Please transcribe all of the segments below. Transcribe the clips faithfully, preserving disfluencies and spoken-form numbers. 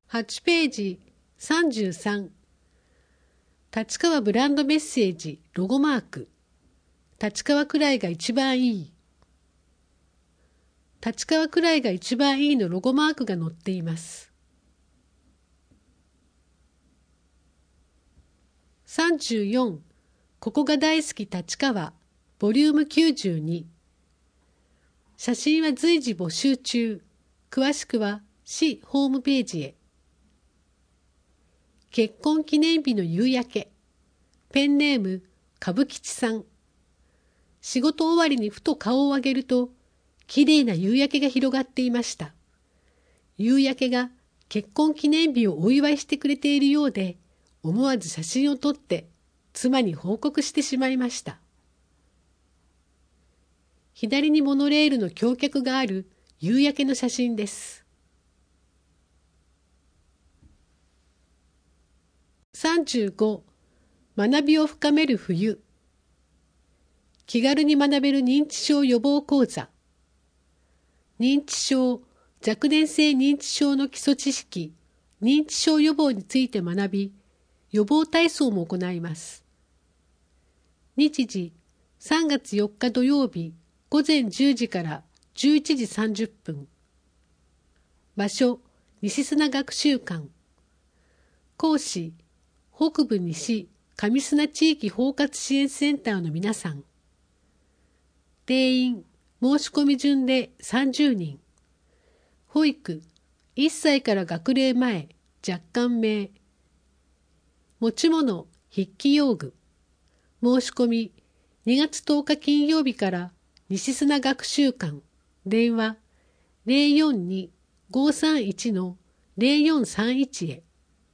はちページさんじゅうさん。立川ブランドメッセージロゴマーク。立川くらいが一番いい。立川くらいが一番いいのロゴマークが載っています。さんじゅうよん。ここが大好き立川ボリュームきゅうじゅうに。写真は随時募集中。詳しくは市ホームページへ。結婚記念日の夕焼け。ペンネーム歌舞吉さん。仕事終わりにふと顔を上げると、きれいな夕焼けが広がっていました。夕焼けが結婚記念日をお祝いしてくれているようで、思わず写真を撮って妻に報告してしまいました。左にモノレールの橋脚がある夕焼けの写真です。さんじゅうご。学びを深める冬。気軽に学べる認知症予防講座。認知症、若年性認知症の基礎知識、認知症予防について学び、予防体操も行います。日時、さんがつよっか土曜日、午前じゅうじからじゅういちじさんじゅっぷん。場所、西砂学習館。講師、北部西上砂地域包括支援センターの皆さん。定員、申し込み順でさんじゅうにん。保育、いっさいから学齢前、若干名。持ち物、筆記用具。申し込み、にがつとおか金曜日から西砂学習館。電話、ゼロよんに ごーさんいち のゼロよんさんいち へ。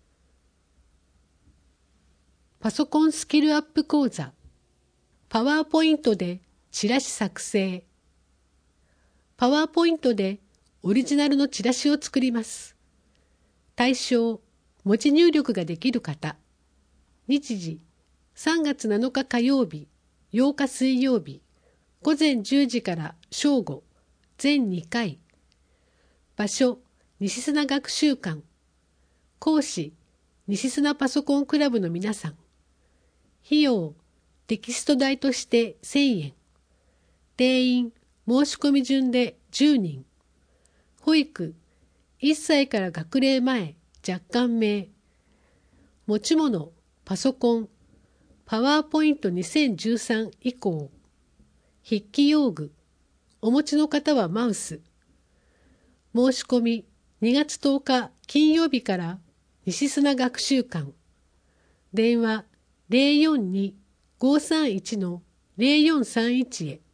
パソコンスキルアップ講座。パワーポイントでチラシ作成。パワーポイントでオリジナルのチラシを作ります。対象、文字入力ができる方。日時、さんがつなのか火曜日、ようか水曜日、午前じゅうじから正午、全にかい。場所、西砂学習館。講師、西砂パソコンクラブの皆さん。費用、テキスト代としてせんえん。定員、申し込み順でじゅうにん。保育、いっさいから学齢前、若干名。持ち物、パソコン、パワーポイントにせんじゅうさん以降。筆記用具、お持ちの方はマウス。申し込み、にがつとおか金曜日から西砂学習館。電話、ゼロよんに ごーさんいち のゼロよんさんいち へ。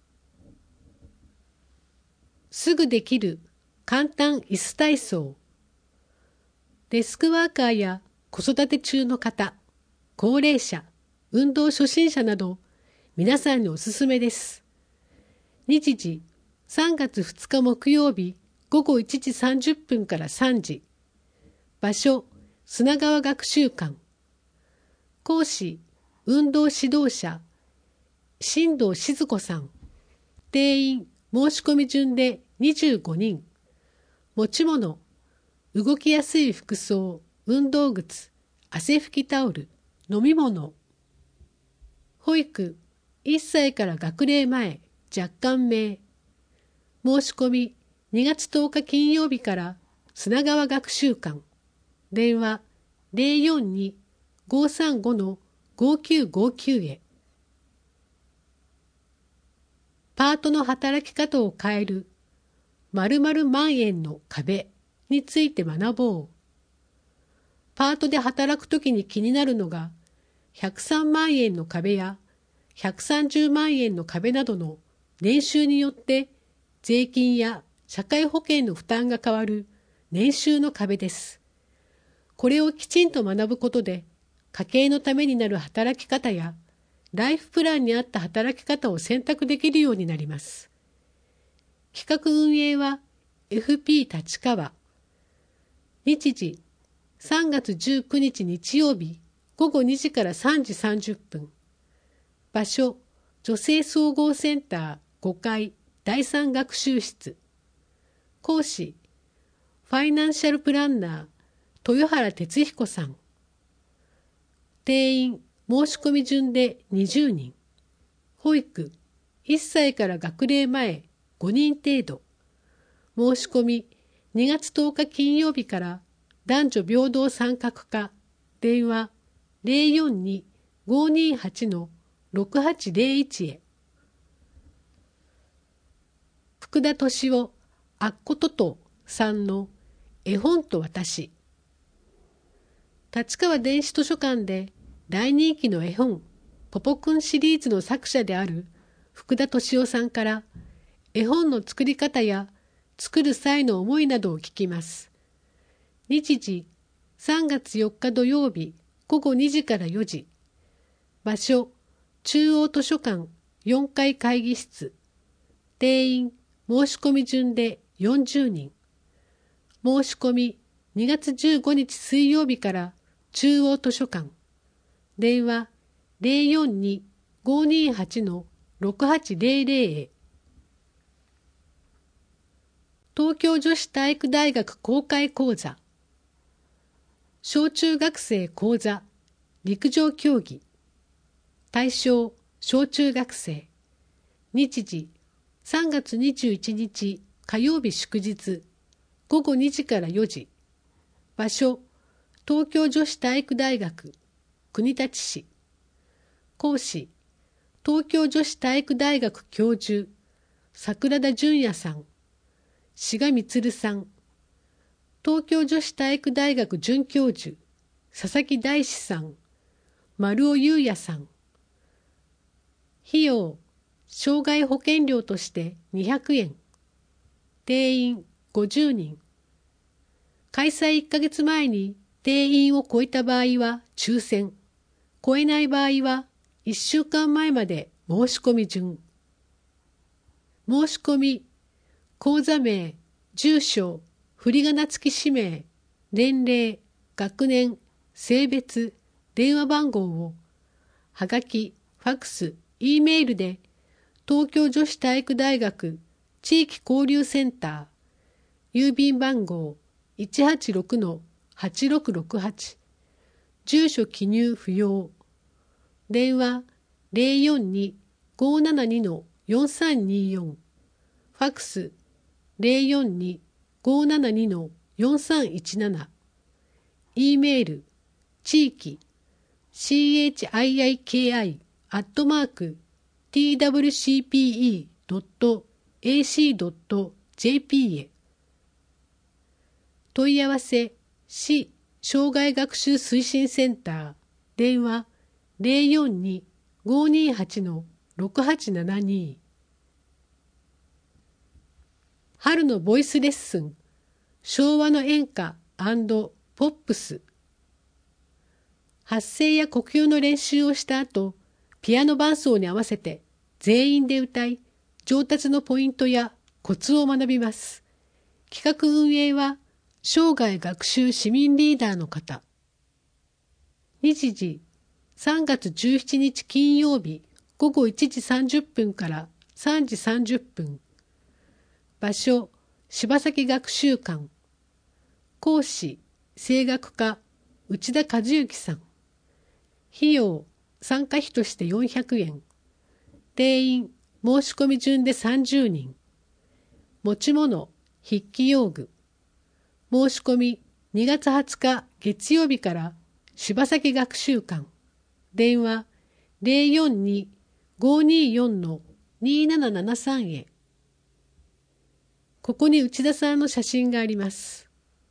すぐできる簡単椅子体操。デスクワーカーや子育て中の方、高齢者、運動初心者など皆さんにおすすめです。日時、さんがつふつか木曜日午後いちじさんじゅっぷんからさんじ。場所、砂川学習館。講師、運動指導者、新藤静子さん。定員、申し込み順でにじゅうごにん。持ち物、動きやすい服装、運動靴、汗拭きタオル、飲み物。保育、いっさいから学齢前、若干名。申し込み、にがつとおか金曜日から砂川学習館。電話、ゼロよんに ごーさんご のごーきゅうごーきゅう へ。パートの働き方を変える〇〇万円の壁について学ぼう。パートで働くときに気になるのがひゃくさんまんえんの壁やひゃくさんじゅうまんえんの壁などの年収によって税金や社会保険の負担が変わる年収の壁です。これをきちんと学ぶことで家計のためになる働き方やライフプランに合った働き方を選択できるようになります。企画運営は エフピー 立川。日時、さんがつじゅうくにち日曜日午後にじからさんじさんじゅっぷん。場所、女性総合センターごかいだいさん学習室。講師、ファイナンシャルプランナー豊原哲彦さん。定員申し込み順でにじゅうにん。保育いっさいから学齢前ごにん程度。申し込みにがつとおか金曜日から男女平等参画課。電話 ゼロよんに ごーにーはち ろくはちゼロいち へ。福田敏夫あっこととさんの絵本と私。立川電子図書館で大人気の絵本ポポくんシリーズの作者である福田敏夫さんから絵本の作り方や作る際の思いなどを聞きます。日時さんがつよっか土曜日ごごにじからよじ。場所中央図書館よんかい会議室。定員申し込み順でよんじゅうにん。申し込みにがつじゅうごにち水曜日から中央図書館。電話 ゼロよんに ごーにーはち ろくはちゼロゼロ へ。東京女子体育大学公開講座。小中学生講座陸上競技。対象小中学生。日時さんがつにじゅういちにち火曜日祝日ごごにじからよじ。場所東京女子体育大学国立市。講師東京女子体育大学教授桜田淳也さん、志賀充さん。東京女子体育大学准教授佐々木大志さん、丸尾優也さん。費用障害保険料としてにひゃくえん。定員ごじゅうにん。開催いっかげつまえに定員を超えた場合は抽選。超えない場合はいっしゅうかんまえまで申し込み順。申し込み、講座名、住所、振り仮名付き氏名、年齢、学年、性別、電話番号を、はがき、ファクス、Eメールで、東京女子体育大学地域交流センター、郵便番号 いちはちろくのはちろくろくはち、住所記入不要、電話 ゼロよんに ごーななに よんさんにーよん、ファクス ゼロよんに ごーななに よんさんいちなな、Eメール、地域、チーイッキー、アットマーク、ティーダブリューシーピーイードットエーシードットジェーピー へ。問い合わせ、市障害学習推進センター、電話ゼロよんに ごーにーはち ろくはちななに。春のボイスレッスン、昭和の演歌&ポップス。発声や呼吸の練習をした後、ピアノ伴奏に合わせて全員で歌い、上達のポイントやコツを学びます。企画運営は生涯学習市民リーダーの方。日時さんがつじゅうしちにち金曜日ごごいちじさんじゅっぷんからさんじさんじゅっぷん。場所柴崎学習館。講師声楽家内田和之さん。費用参加費としてよんひゃくえん。定員申し込み順でさんじゅうにん。持ち物筆記用具。申し込みにがつはつか月曜日から柴崎学習館。電話ゼロよんに ごーにーよん にーななななさん へ。ここに内田さんの写真があります。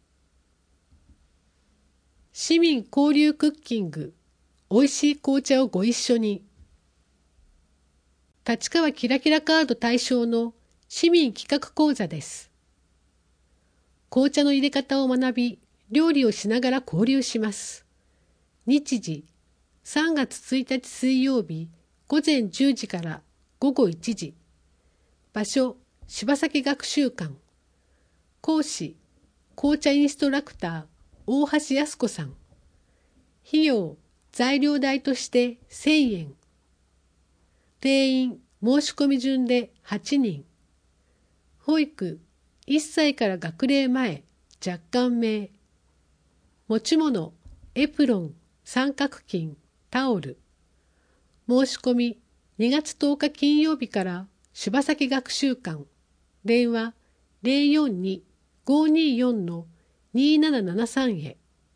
市民交流クッキング、おいしい紅茶をご一緒に。立川キラキラカード対象の市民企画講座です。紅茶の入れ方を学び、料理をしながら交流します。日時、さんがつついたち水曜日、ごぜんじゅうじからごごいちじ。場所、柴崎学習館。講師、紅茶インストラクター、大橋康子さん。費用、材料代としてせんえん。定員、申し込み順ではちにん。保育、いっさいから学齢前、若干名。 持ち物、エプロン、三角巾、タオル。申し込みにがつとおか金曜日から柴崎学習館。電話 ゼロよんに ごーにーよん にーななななさん へ。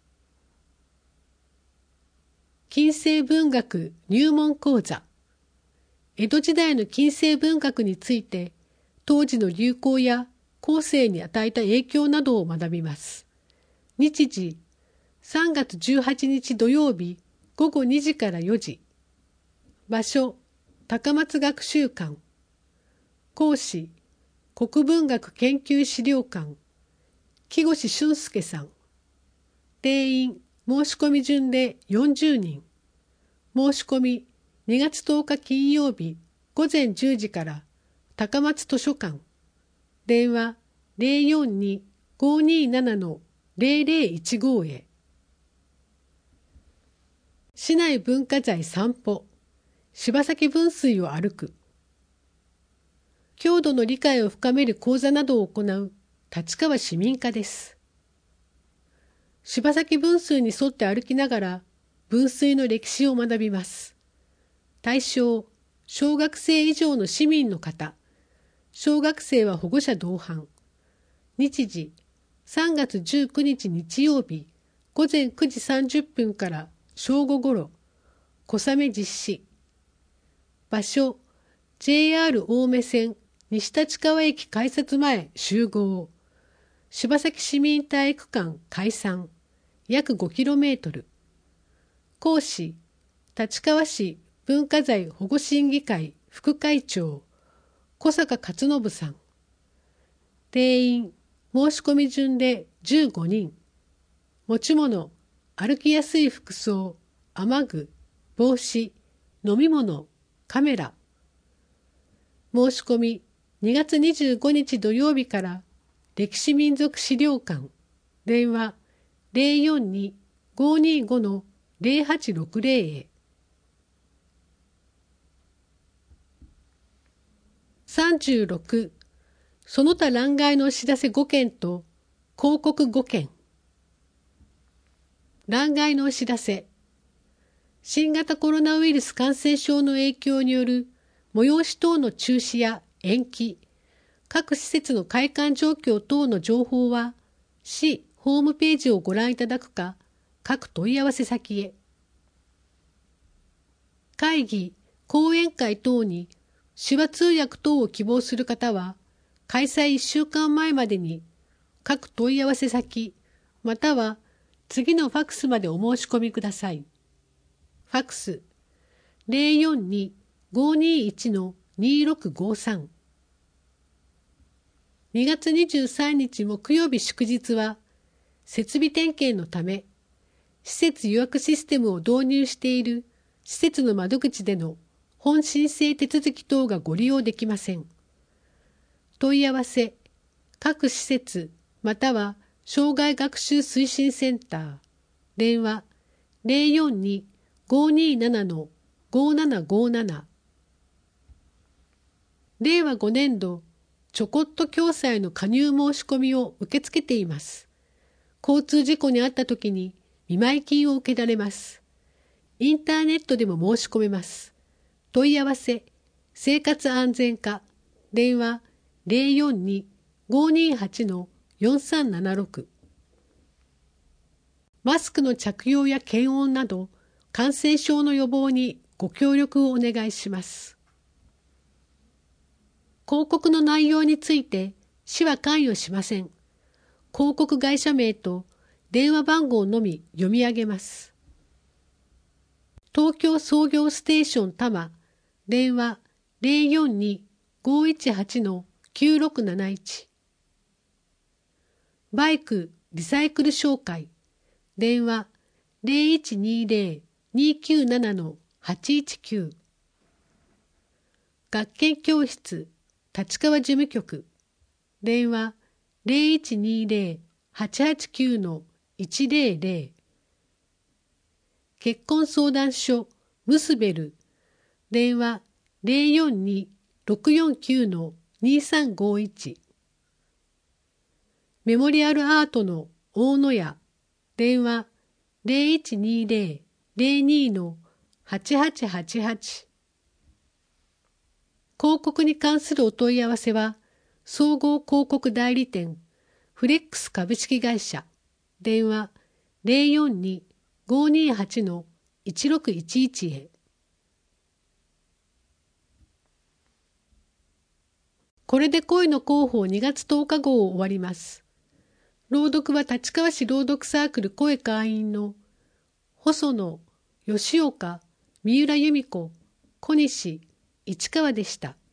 近世文学入門講座。江戸時代の近世文学について、当時の流行や後世に与えた影響などを学びます。日時、さんがつじゅうはちにち土曜日ごごにじからよじ。場所、高松学習館。講師、国文学研究資料館。木越俊介さん。定員、申し込み順でよんじゅうにん。申し込みにがつとおか金曜日ごぜんじゅうじから高松図書館。電話 ゼロよんに ごーにーなな ゼロゼロいちご へ。市内文化財散歩。柴崎分水を歩く。郷土の理解を深める講座などを行う立川市民課です。柴崎分水に沿って歩きながら分水の歴史を学びます。対象、小学生以上の市民の方。小学生は保護者同伴。日時、さんがつじゅうくにち日曜日、ごぜんくじさんじゅっぷんから正午ごろ、小雨実施。場所、ジェイアール 青梅線西立川駅改札前集合。柴崎市民体育館解散。約 ごキロメートル。講師、立川市文化財保護審議会副会長、小坂勝信さん。定員、申し込み順でじゅうごにん。持ち物、歩きやすい服装、雨具、帽子、飲み物、カメラ。申し込みにがつにじゅうごにち土曜日から歴史民族資料館。電話ゼロよんに ごーにーご ゼロはちろくゼロ へ。さんじゅうろく、その他欄外のお知らせごけんと広告ごけん。欄外のお知らせ。新型コロナウイルス感染症の影響による催し等の中止や延期、各施設の開館状況等の情報は、市ホームページをご覧いただくか、各問い合わせ先へ。会議、講演会等に手話通訳等を希望する方は、開催いっしゅうかんまえまでに各問い合わせ先、または次のファックスまでお申し込みください。ファックスゼロよんに ごーにーいち にーろくごさん。にがつにじゅうさんにち木曜日祝日は、設備点検のため、施設予約システムを導入している施設の窓口での本申請手続き等がご利用できません。問い合わせ、各施設または障害学習推進センター、電話ゼロよんに ごーにーなな ごーななごーなな。れいわごねんどちょこっと共済の加入申し込みを受け付けています。交通事故に遭ったときに見舞金を受けられます。インターネットでも申し込めます。問い合わせ、生活安全課、電話ゼロよんに ごーにーはち よんさんななろく。マスクの着用や検温など、感染症の予防にご協力をお願いします。広告の内容について、市は関与しません。広告会社名と電話番号のみ読み上げます。東京創業ステーション多摩、電話ゼロよんに ごーいちはち きゅうろくなないち。バイクリサイクル商会、電話ゼロいちにゼロ にきゅうなな はちいちきゅう。学研教室立川事務局、電話ゼロいちにゼロ はちはちきゅう いちゼロゼロ。結婚相談所ムスベル、電話ゼロよんに ろくよんきゅう にさんごいち。メモリアルアートの大野屋、 電話 ゼロいちにゼロ ゼロに はちはちはちはち。広告に関するお問い合わせは、総合広告代理店フレックス株式会社電話 ゼロよんに ごーにーはち いちろくいちいち へ。これで恋の広報にがつとおか号を終わります。朗読は立川市朗読サークル声会員の細野、吉岡、三浦由美子、小西、市川でした。